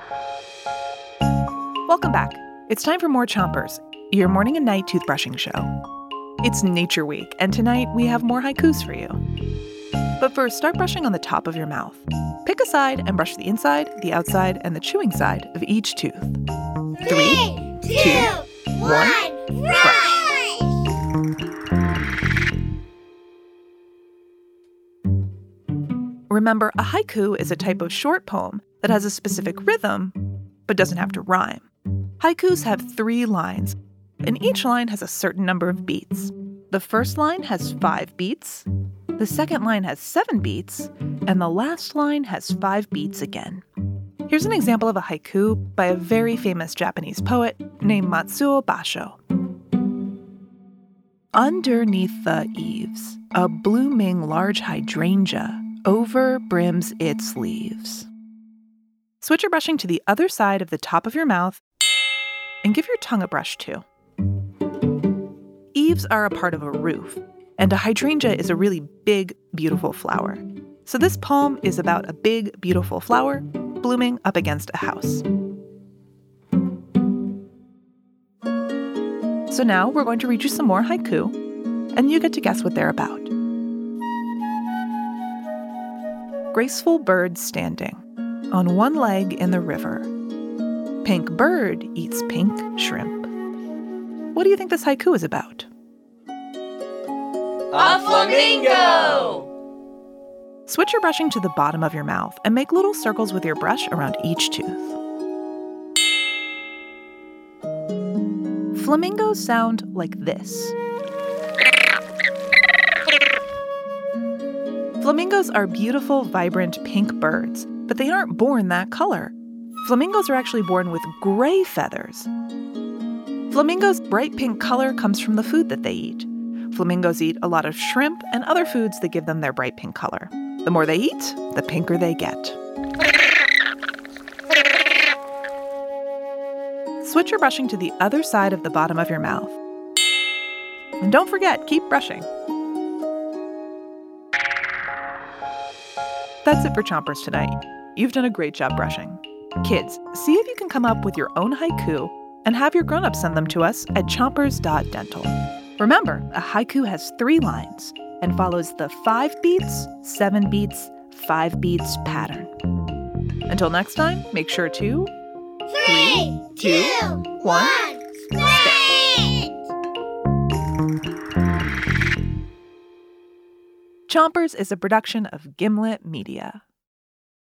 Welcome back. It's time for more Chompers, your morning and night toothbrushing show. It's Nature Week, and tonight we have more haikus for you. But first, start brushing on the top of your mouth. Pick a side and brush the inside, the outside, and the chewing side of each tooth. 3, 2, 1, brush! Remember, a haiku is a type of short poem that has a specific rhythm, but doesn't have to rhyme. Haikus have 3 lines, and each line has a certain number of beats. The first line has 5 beats, the second line has 7 beats, and the last line has 5 beats again. Here's an example of a haiku by a very famous Japanese poet named Matsuo Basho. Underneath the eaves, a blooming large hydrangea overbrims its leaves. Switch your brushing to the other side of the top of your mouth and give your tongue a brush too. Eaves are a part of a roof, and a hydrangea is a really big, beautiful flower. So this poem is about a big, beautiful flower blooming up against a house. So now we're going to read you some more haiku, and you get to guess what they're about. Graceful bird standing on one leg in the river. Pink bird eats pink shrimp. What do you think this haiku is about? A flamingo! Switch your brushing to the bottom of your mouth and make little circles with your brush around each tooth. Flamingos sound like this. Flamingos are beautiful, vibrant pink birds, but they aren't born that color. Flamingos are actually born with gray feathers. Flamingos' bright pink color comes from the food that they eat. Flamingos eat a lot of shrimp and other foods that give them their bright pink color. The more they eat, the pinker they get. Switch your brushing to the other side of the bottom of your mouth. And don't forget, keep brushing. That's it for Chompers tonight. You've done a great job brushing. Kids, see if you can come up with your own haiku and have your grown-ups send them to us at chompers.dental. Remember, a haiku has 3 lines and follows the 5 beats, 7 beats, 5 beats pattern. Until next time, make sure to 3, 2, 1, spit! Chompers is a production of Gimlet Media.